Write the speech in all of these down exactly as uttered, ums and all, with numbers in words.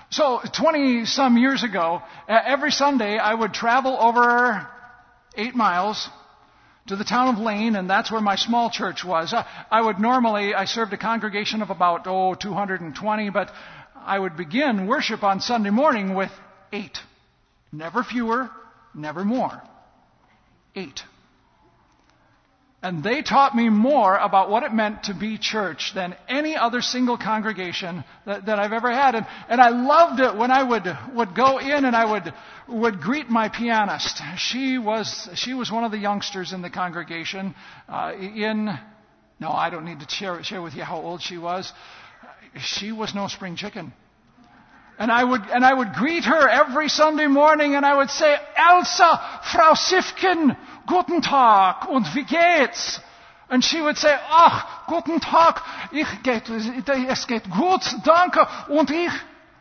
So twenty some years ago, every Sunday I would travel over eight miles to the town of Lane, and that's where my small church was. I would normally, I served a congregation of about, oh, two hundred twenty, but I would begin worship on Sunday morning with eight. Never fewer, never more. Eight. And they taught me more about what it meant to be church than any other single congregation that, that I've ever had. And, and I loved it when I would, would go in and I would, would greet my pianist. She was, she was one of the youngsters in the congregation. Uh, in, no, I don't need to share, share with you how old she was. She was no spring chicken. And I would, and I would greet her every Sunday morning and I would say, Elsa, Frau Sifkin, guten Tag, und wie geht's? And she would say, ach, guten Tag, ich geht, es geht gut, danke, und ich.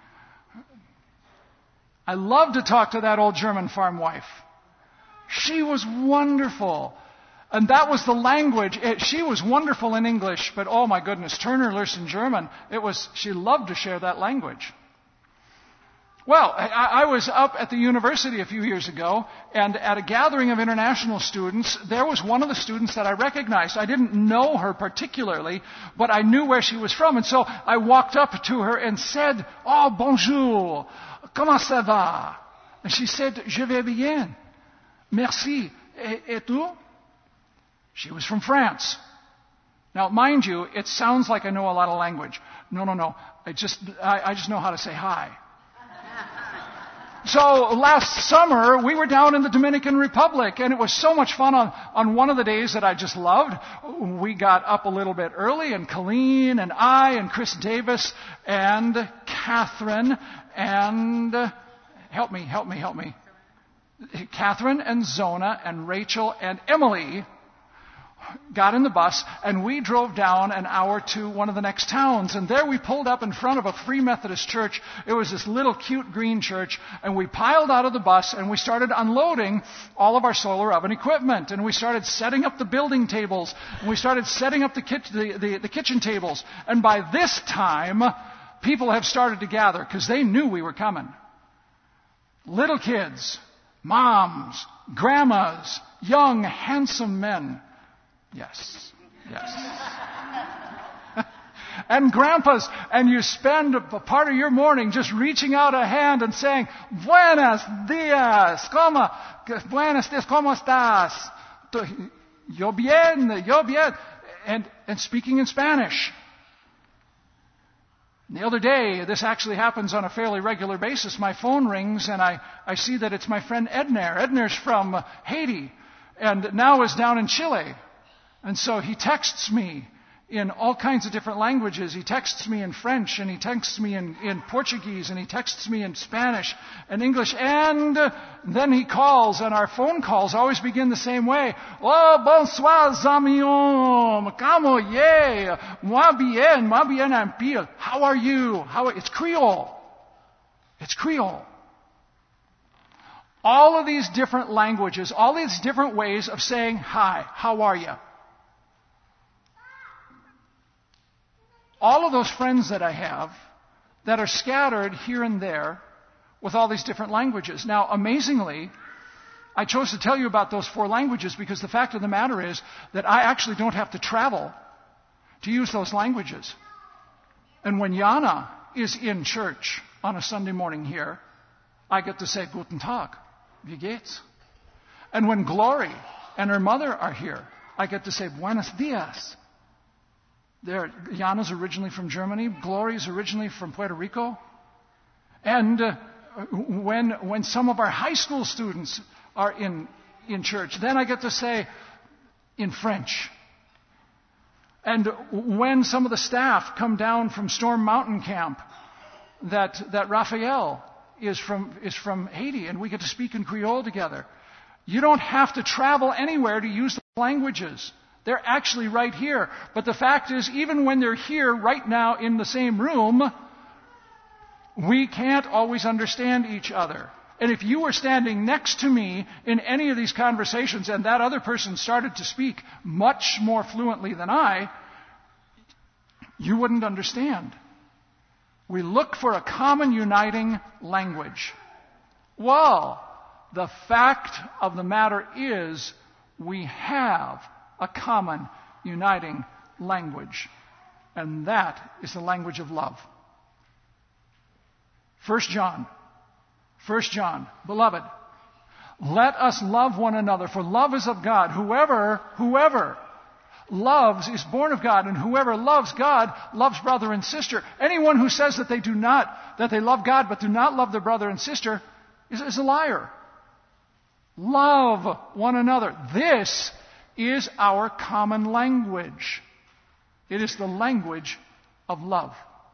I love to talk to that old German farm wife. She was wonderful. And that was the language. It, she was wonderful in English, but oh my goodness, Turner learned German. It was, she loved to share that language. Well, I, I was up at the university a few years ago, and at a gathering of international students, there was one of the students that I recognized. I didn't know her particularly, but I knew where she was from. And so I walked up to her and said, oh, bonjour, comment ça va? And she said, je vais bien, merci, et, et tu? She was from France. Now, mind you, it sounds like I know a lot of language. No, no, no, I just, I, I just know how to say hi. So last summer, we were down in the Dominican Republic, and it was so much fun on, on one of the days that I just loved. We got up a little bit early, and Colleen and I and Chris Davis and Catherine and, uh, help me, help me, help me. Catherine and Zona and Rachel and Emily got in the bus, and we drove down an hour to one of the next towns. And there we pulled up in front of a Free Methodist church. It was this little cute green church. And we piled out of the bus, and we started unloading all of our solar oven equipment. And we started setting up the building tables. And we started setting up the, kit- the, the, the kitchen tables. And by this time, people have started to gather because they knew we were coming. Little kids, moms, grandmas, young, handsome men. Yes, yes. And grandpas, and you spend a part of your morning just reaching out a hand and saying, Buenos dias, ¿cómo? Buenos dias, ¿cómo estás? Yo bien, yo bien. And, and speaking in Spanish. The other day, this actually happens on a fairly regular basis. My phone rings and I, I see that it's my friend Edner. Edner's from Haiti and now is down in Chile. And so he texts me in all kinds of different languages. He texts me in French, and he texts me in, in Portuguese, and he texts me in Spanish and English. And then he calls, and our phone calls always begin the same way. Oh, bonsoir, zamion. Como ye? Moi bien, moi bien en pile. How are you? How are, it's Creole. It's Creole. All of these different languages, all these different ways of saying hi, how are you? All of those friends that I have that are scattered here and there with all these different languages. Now, amazingly, I chose to tell you about those four languages because the fact of the matter is that I actually don't have to travel to use those languages. And when Jana is in church on a Sunday morning here, I get to say, Guten Tag, wie geht's? And when Glory and her mother are here, I get to say, Buenos dias. There, Jana's originally from Germany. Glory's originally from Puerto Rico. And uh, when when some of our high school students are in, in church, then I get to say in French. And when some of the staff come down from Storm Mountain Camp, that that Raphael is from is from Haiti, and we get to speak in Creole together. You don't have to travel anywhere to use the languages. They're actually right here. But the fact is, even when they're here right now in the same room, we can't always understand each other. And if you were standing next to me in any of these conversations and that other person started to speak much more fluently than I, you wouldn't understand. We look for a common uniting language. Well, the fact of the matter is we have a common uniting language. And that is the language of love. First John. First John. Beloved, let us love one another, for love is of God. Whoever, whoever loves is born of God, and whoever loves God loves brother and sister. Anyone who says that they do not, that they love God but do not love their brother and sister is, is a liar. Love one another. This is our common language. It is the language of love.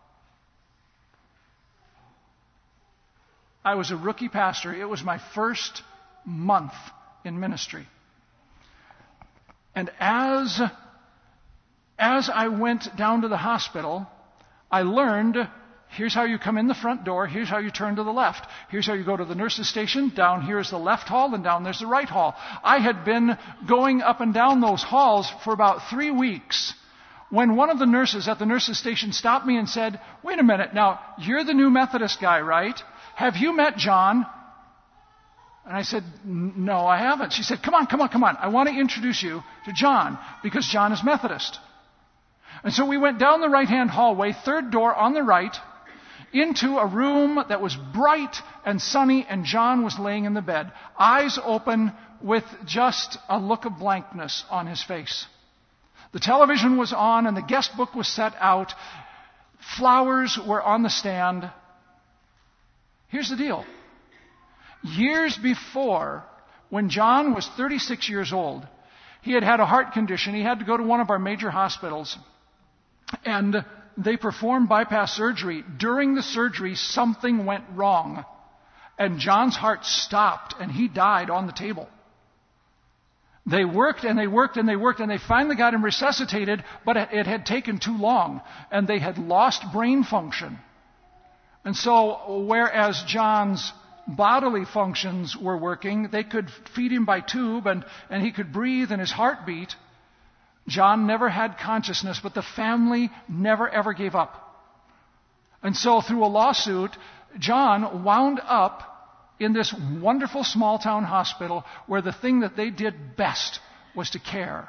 I was a rookie pastor. It was my first month in ministry. And as, as I went down to the hospital, I learned, here's how you come in the front door, here's how you turn to the left. Here's how you go to the nurse's station, down here is the left hall, and down there's the right hall. I had been going up and down those halls for about three weeks when one of the nurses at the nurse's station stopped me and said, wait a minute, now, you're the new Methodist guy, right? Have you met John? And I said, no, I haven't. She said, come on, come on, come on. I want to introduce you to John, because John is Methodist. And so we went down the right-hand hallway, third door on the right, into a room that was bright and sunny, and John was laying in the bed, eyes open with just a look of blankness on his face. The television was on, and the guest book was set out. Flowers were on the stand. Here's the deal. Years before, when John was thirty-six years old, he had had a heart condition. He had to go to one of our major hospitals, and they performed bypass surgery. During the surgery, something went wrong, and John's heart stopped, and he died on the table. They worked and they worked and they worked, and they finally got him resuscitated, but it had taken too long, and they had lost brain function. And so, whereas John's bodily functions were working, they could feed him by tube, and, and he could breathe, and his heart beat, John never had consciousness, but the family never ever gave up. And so, through a lawsuit, John wound up in this wonderful small town hospital where the thing that they did best was to care.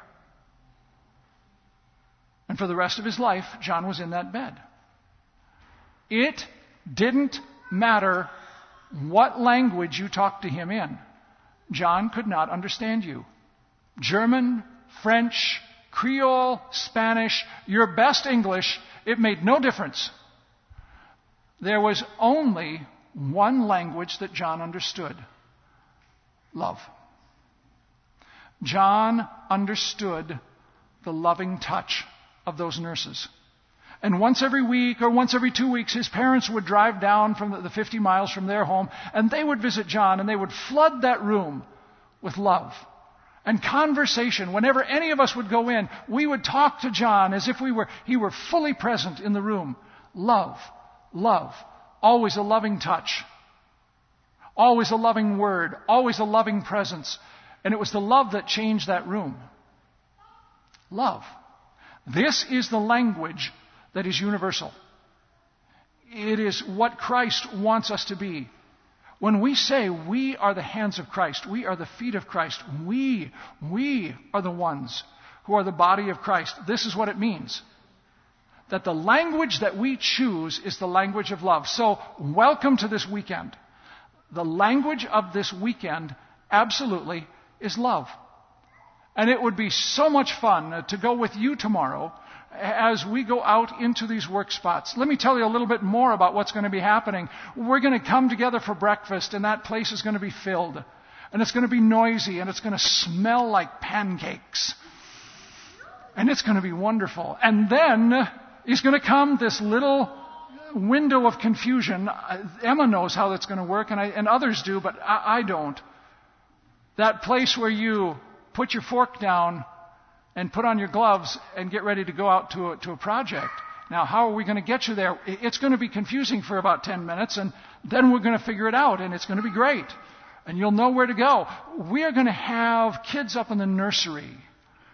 And for the rest of his life, John was in that bed. It didn't matter what language you talked to him in. John could not understand you. German, French, Creole, Spanish, your best English, it made no difference. There was only one language that John understood: love. John understood the loving touch of those nurses. And once every week or once every two weeks, his parents would drive down from the fifty miles from their home, and they would visit John, and they would flood that room with love and conversation. Whenever any of us would go in, we would talk to John as if we were he were fully present in the room. Love, love, always a loving touch, always a loving word, always a loving presence. And it was the love that changed that room. Love. This is the language that is universal. It is what Christ wants us to be. When we say we are the hands of Christ, we are the feet of Christ, we, we are the ones who are the body of Christ, this is what it means. That the language that we choose is the language of love. So, welcome to this weekend. The language of this weekend, absolutely, is love. And it would be so much fun to go with you tomorrow as we go out into these work spots. Let me tell you a little bit more about what's going to be happening. We're going to come together for breakfast, and that place is going to be filled. And it's going to be noisy, and it's going to smell like pancakes. And it's going to be wonderful. And then is going to come this little window of confusion. Emma knows how that's going to work, and, I, and others do, but I, I don't. That place where you put your fork down and put on your gloves and get ready to go out to a, to a project. Now, how are we going to get you there? It's going to be confusing for about ten minutes, and then we're going to figure it out, and it's going to be great. And you'll know where to go. We are going to have kids up in the nursery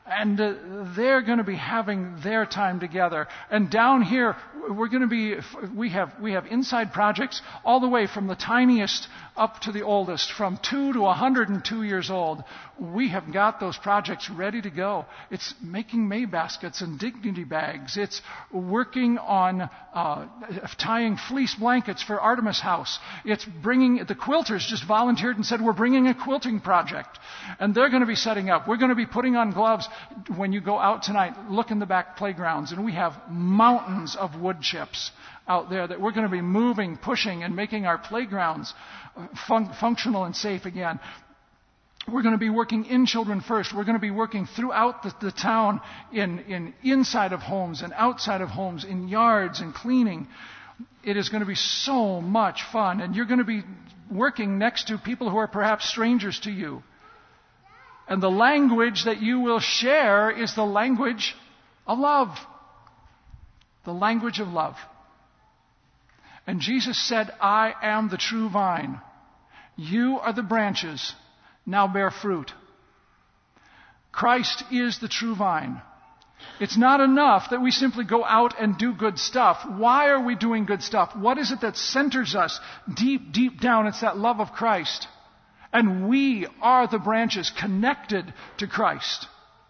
And uh, they're going to be having their time together. And down here, we're going to be, we have, we have inside projects all the way from the tiniest up to the oldest, from two to one hundred two years old. We have got those projects ready to go. It's making May baskets and dignity bags. It's working on uh, tying fleece blankets for Artemis House. It's bringing, the quilters just volunteered and said, we're bringing a quilting project. And they're going to be setting up. We're going to be putting on gloves. When you go out tonight, look in the back playgrounds, and we have mountains of wood chips out there that we're going to be moving, pushing, and making our playgrounds fun- functional and safe again. We're going to be working in Children First. We're going to be working throughout the, the town in, in inside of homes and outside of homes, in yards and cleaning. It is going to be so much fun, and you're going to be working next to people who are perhaps strangers to you. And the language that you will share is the language of love. The language of love. And Jesus said, I am the true vine. You are the branches. Now bear fruit. Christ is the true vine. It's not enough that we simply go out and do good stuff. Why are we doing good stuff? What is it that centers us deep, deep down? It's that love of Christ. And we are the branches connected to Christ.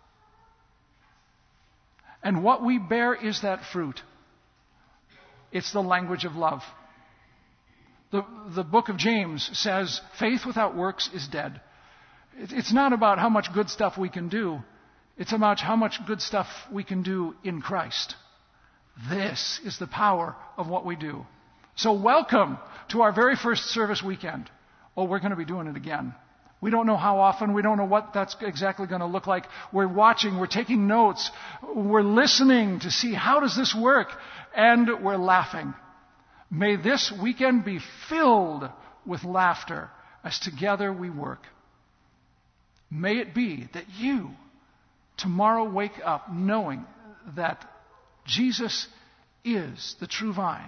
And what we bear is that fruit. It's the language of love. The, the book of James says, faith without works is dead. It, it's not about how much good stuff we can do. It's about how much good stuff we can do in Christ. This is the power of what we do. So welcome to our very first service weekend. Oh, we're going to be doing it again. We don't know how often. We don't know what that's exactly going to look like. We're watching. We're taking notes. We're listening to see how does this work. And we're laughing. May this weekend be filled with laughter as together we work. May it be that you tomorrow wake up knowing that Jesus is the true vine.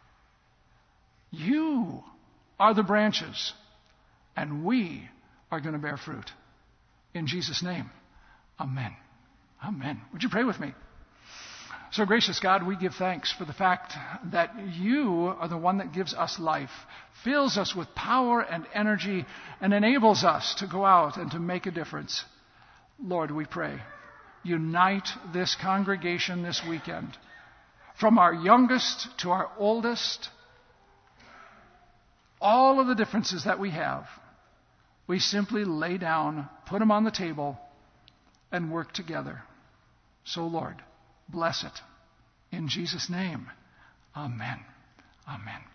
You are the branches. And we are going to bear fruit. In Jesus' name, amen. Amen. Would you pray with me? So gracious God, we give thanks for the fact that you are the one that gives us life, fills us with power and energy, and enables us to go out and to make a difference. Lord, we pray, unite this congregation this weekend, from our youngest to our oldest, all of the differences that we have. We simply lay down, put them on the table, and work together. So, Lord, bless it. In Jesus' name, amen. Amen.